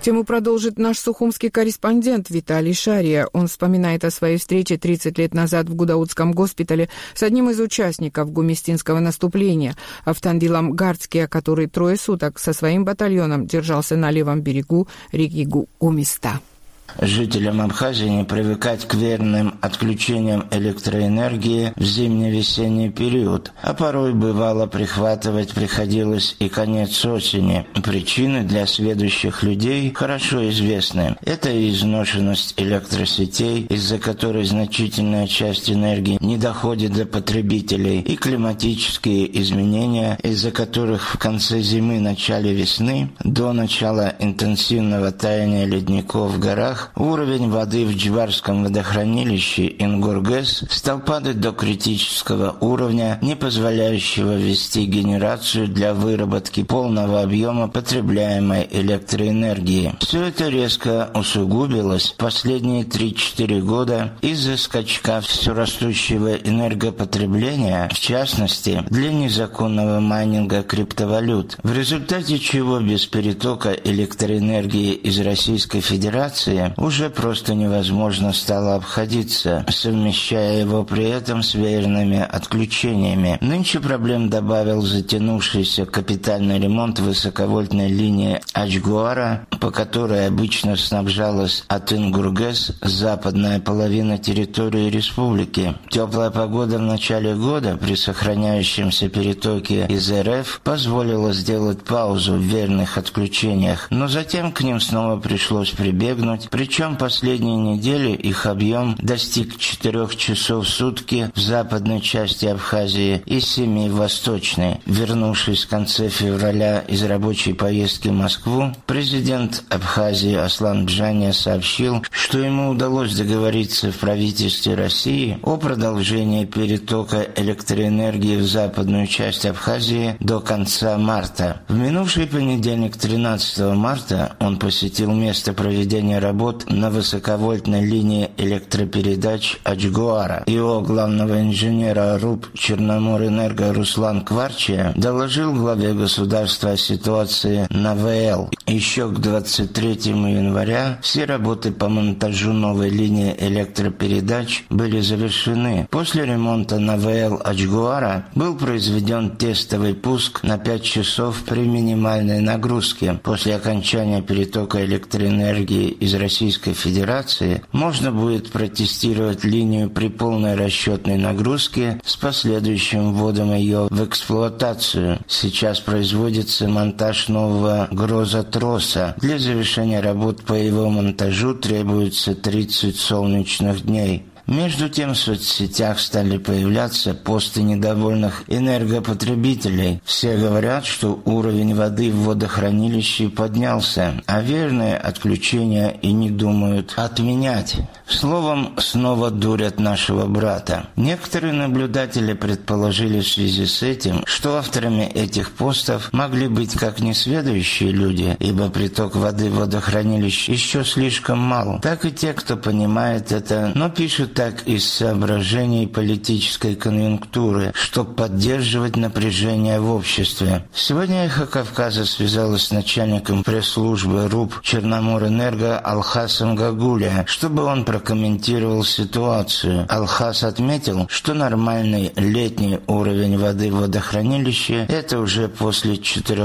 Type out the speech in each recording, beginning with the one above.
Тему продолжит наш сухумский корреспондент Виталий Шария. Он вспоминает о своей встрече 30 лет назад в Гудаутском госпитале с одним из участников гумистинского наступления, Автандилом Гардски, который 3 суток со своим батальоном держался на левом берегу реки Гумиста. Жителям Абхазии не привыкать к верным отключениям электроэнергии в зимне-весенний период, а порой бывало прихватывать приходилось и конец осени. Причины для сведущих людей хорошо известны. Это изношенность электросетей, из-за которой значительная часть энергии не доходит до потребителей, и климатические изменения, из-за которых в конце зимы-начале весны до начала интенсивного таяния ледников в горах уровень воды в Джварском водохранилище Ингургэс стал падать до критического уровня, не позволяющего вести генерацию для выработки полного объема потребляемой электроэнергии. Все это резко усугубилось в последние 3-4 года из-за скачка все растущего энергопотребления, в частности, для незаконного майнинга криптовалют, в результате чего без перетока электроэнергии из Российской Федерации уже просто невозможно стало обходиться, совмещая его при этом с веерными отключениями. Нынче проблем добавил затянувшийся капитальный ремонт высоковольтной линии Ачгуара, по которой обычно снабжалась от Ингургэс западная половина территории республики. Теплая погода в начале года при сохраняющемся перетоке из РФ позволила сделать паузу в веерных отключениях, но затем к ним снова пришлось прибегнуть. Причем последние недели их объем достиг 4 часов в сутки в западной части Абхазии и 7 в восточной. Вернувшись в конце февраля из рабочей поездки в Москву, президент Абхазии Аслан Бжаня сообщил, что ему удалось договориться в правительстве России о продолжении перетока электроэнергии в западную часть Абхазии до конца марта. В минувший понедельник, 13 марта, он посетил место проведения работ на высоковольтной линии электропередач Ачгуара. Его главного инженера РУП Черноморэнерго Руслан Кварчия доложил главе государства о ситуации на ВЛ. Еще к 23 января все работы по монтажу новой линии электропередач были завершены. После ремонта на ВЛ Ачгуара был произведен тестовый пуск на 5 часов при минимальной нагрузке. После окончания перетока электроэнергии из Российской Федерации можно будет протестировать линию при полной расчетной нагрузке с последующим вводом ее в эксплуатацию. Сейчас производится монтаж нового грозотроса. Для завершения работ по его монтажу требуется 30 солнечных дней. Между тем в соцсетях стали появляться посты недовольных энергопотребителей. Все говорят, что уровень воды в водохранилище поднялся, а верные отключения и не думают отменять. Словом, снова дурят нашего брата. Некоторые наблюдатели предположили в связи с этим, что авторами этих постов могли быть как несведущие люди, ибо приток воды в водохранилище еще слишком мал, так и те, кто понимает это, но пишут так из соображений политической конъюнктуры, чтобы поддерживать напряжение в обществе. Сегодня «Эхо Кавказа» связалась с начальником пресс-службы РУП Черноморэнерго Алхасом Гагуля, чтобы он прокомментировал ситуацию. Алхас отметил, что нормальный летний уровень воды в водохранилище – это уже после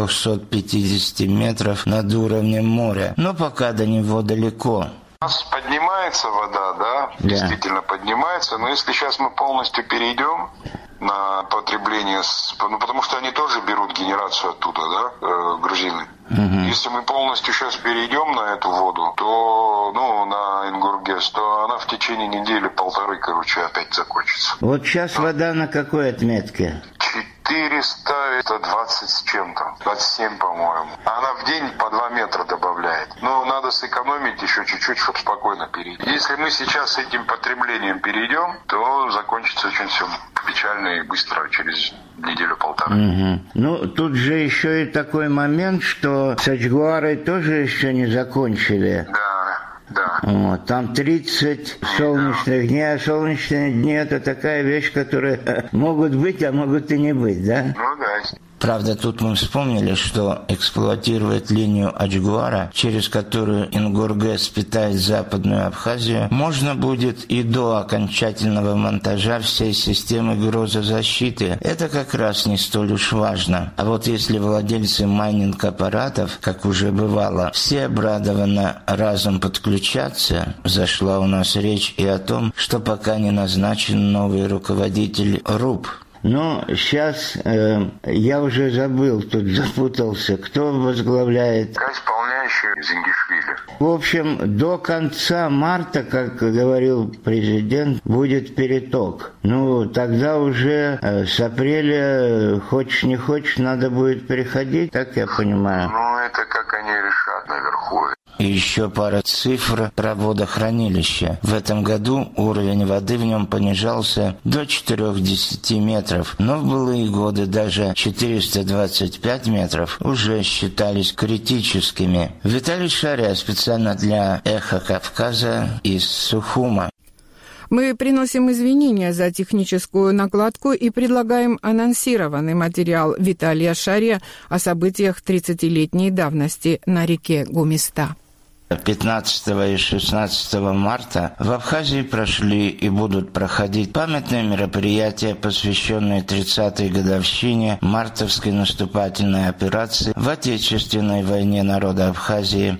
450 метров над уровнем моря, но пока до него далеко. У нас поднимается вода, да, действительно поднимается, но если сейчас мы полностью перейдем на потребление, потому что они тоже берут генерацию оттуда, да, грузины. Если мы полностью сейчас перейдем на эту воду, то, на Ингургэс, то она в течение недели-полторы, опять закончится. Вот сейчас вода на какой отметке? 420 с чем-то, 27, по-моему. Она в день по 2 метра добавляет. Но надо сэкономить еще чуть-чуть, чтобы спокойно перейти. Если мы сейчас с этим потреблением перейдем, то закончится очень все печально и быстро, через неделю-полторы. Тут же еще и такой момент, что с Ачгуарой тоже еще не закончили. Да. Вот, там 30 солнечных дней, а солнечные дни – это такая вещь, которая могут быть, а могут и не быть, да? Ну да. Правда, тут мы вспомнили, что эксплуатировать линию Ачгуара, через которую Ингургэс питает Западную Абхазию, можно будет и до окончательного монтажа всей системы грозозащиты. Это как раз не столь уж важно. А вот если владельцы майнинг-аппаратов, как уже бывало, все обрадованно разом подключатся, зашла у нас речь и о том, что пока не назначен новый руководитель РУП. Но сейчас я уже забыл, тут запутался, кто возглавляет. Исполняющий Зингишвили. В общем, до конца марта, как говорил президент, будет переток. Ну, тогда уже с апреля, хочешь не хочешь, надо будет переходить, так я понимаю. Ну, это как они решат наверху. И еще пара цифр про водохранилище. В этом году уровень воды в нем понижался до 410 метров, но в былые годы даже 425 метров уже считались критическими. Виталий Шария специально для «Эхо Кавказа» из Сухума. Мы приносим извинения за техническую накладку и предлагаем анонсированный материал Виталия Шария о событиях 30-летней давности на реке Гумиста. 15 и 16 марта в Абхазии прошли и будут проходить памятные мероприятия, посвященные 30-й годовщине мартовской наступательной операции в Отечественной войне народа Абхазии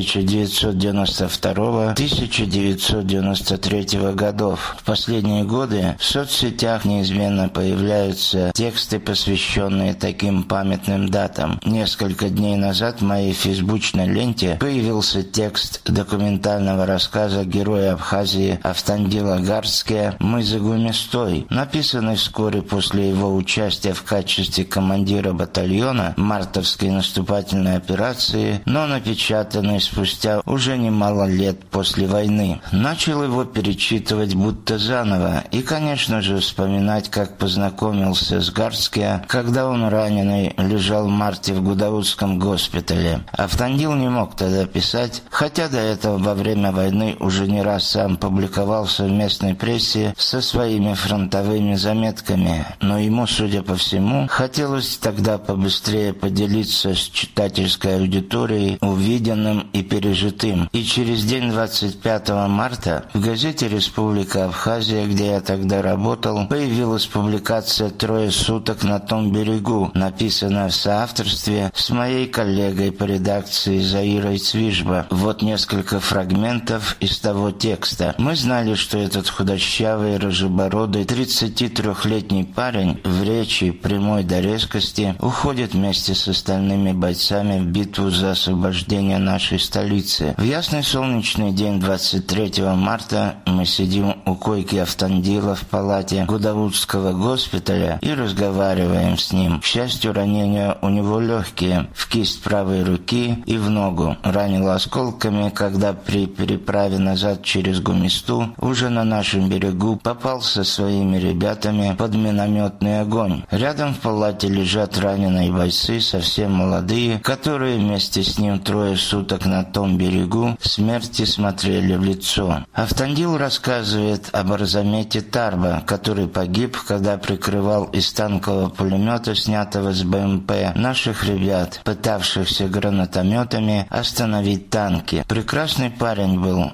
1992-1993 годов. В последние годы в соцсетях неизменно появляются тексты, посвященные таким памятным датам. Несколько дней назад в моей фейсбучной ленте появился текст документального рассказа героя Абхазии Автандила Гарския «Мы за Гумистой», написанный вскоре после его участия в качестве командира батальона мартовской наступательной операции, но напечатанный спустя уже немало лет после войны. Начал его перечитывать будто заново и, конечно же, вспоминать, как познакомился с Гарския, когда он раненый лежал в марте в Гудаутском госпитале. Автандил не мог тогда писать, хотя до этого во время войны уже не раз сам публиковался в местной прессе со своими фронтовыми заметками, но ему, судя по всему, хотелось тогда побыстрее поделиться с читательской аудиторией увиденным и пережитым. И через день 25 марта в газете «Республика Абхазия», где я тогда работал, появилась публикация «Трое суток на том берегу», написанная в соавторстве с моей коллегой по редакции Заирой Цвижба. Вот несколько фрагментов из того текста. Мы знали, что этот худощавый, рыжебородый, 33-летний парень в речи, прямой до резкости, уходит вместе с остальными бойцами в битву за освобождение нашей столицы. В ясный солнечный день 23 марта мы сидим у койки Автандила в палате Гудаутского госпиталя и разговариваем с ним. К счастью, ранения у него легкие, в кисть правой руки и в ногу. Ранило осколками, когда при переправе назад через Гумисту уже на нашем берегу попал со своими ребятами под минометный огонь. Рядом в палате лежат раненые бойцы, совсем молодые, которые вместе с ним 3 суток на том берегу смерти смотрели в лицо. Автандил рассказывает об Арзамете Тарба, который погиб, когда прикрывал из танкового пулемета, снятого с БМП, наших ребят, пытавшихся гранатометами остановить танки. Прекрасный парень был,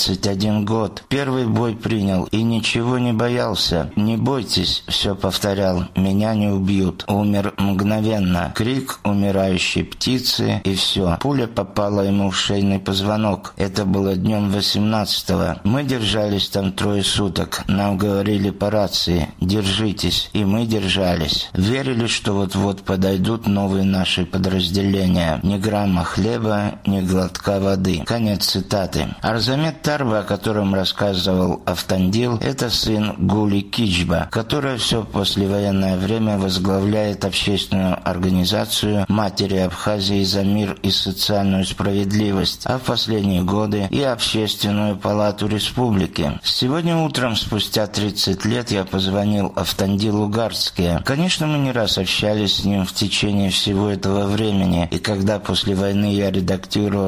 21 год. Первый бой принял и ничего не боялся. «Не бойтесь», все повторял, «меня не убьют». Умер мгновенно. Крик умирающей птицы и все. Пуля попала ему в шейный позвонок. Это было днем 18-го. Мы держались там 3 суток. Нам говорили по рации: «Держитесь». И мы держались. Верили, что вот-вот подойдут новые наши подразделения. Ни грамма хлеба, ни глотка воды. Конец цитаты. Арзамет Тарба, о котором рассказывал Автандил, это сын Гули Кичба, которая все послевоенное время возглавляет общественную организацию «Матери Абхазии за мир и социальную справедливость», а в последние годы и Общественную палату республики. Сегодня утром, спустя 30 лет, я позвонил Автандилу Гарския. Конечно, мы не раз общались с ним в течение всего этого времени, и когда после войны я редактировал журнал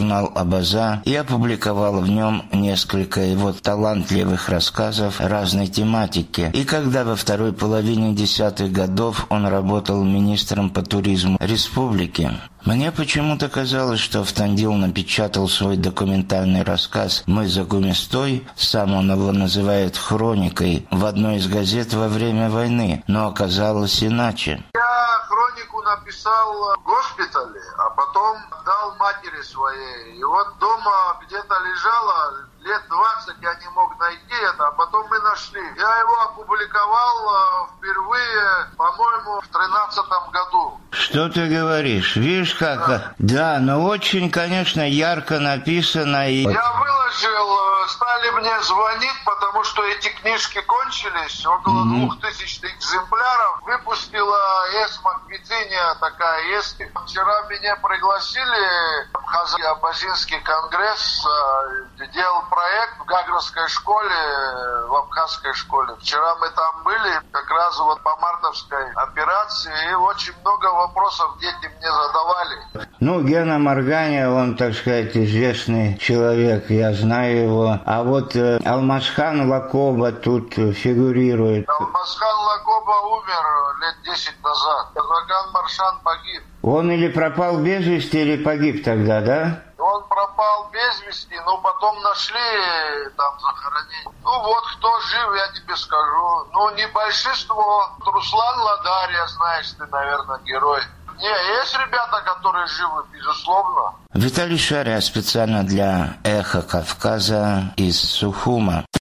журнал «Абаза» и опубликовал в нем несколько его талантливых рассказов разной тематики. И когда во второй половине 10-х годов он работал министром по туризму республики, мне почему-то казалось, что Автандил напечатал свой документальный рассказ «Мы за Гумистой», сам он его называет хроникой, в одной из газет во время войны, но оказалось иначе. Я хронику написал в госпитале, а потом дал матери своей. И вот дома где-то лежала, лет 20 я не мог найти это, а потом мы нашли. Я его опубликовал впервые, по-моему, в 13-м году. Что ты говоришь? Видишь, как? Да, но очень, конечно, ярко написано. И... Я выложил, стали мне звонить, потому что эти книжки кончились. Около 2000 экземпляров. Выпустила ЕСМА Квитиния, такая есть. Вчера меня пригласили в Абхазинский конгресс, делал проект в Гагровской школе, в Абхазской школе. Вчера мы там были, как раз вот по мартовской операции, и очень много вопросов дети мне задавали. Ну, Гена Марганя, он, так сказать, известный человек, я знаю его. А вот Алмазхан Лакоба тут фигурирует. Алмазхан Лакоба умер лет 10 назад. Алмазхан Маршан погиб. Он или пропал без вести, или погиб тогда, да? Он пропал без вести, но потом нашли там захоронение. Ну вот, кто жив, я тебе скажу. Ну, не большинство. Руслан Ладарья, знаешь ты, наверное, герой. Не, есть ребята, которые живы, безусловно. Виталий Шария специально для «Эхо Кавказа» из Сухума.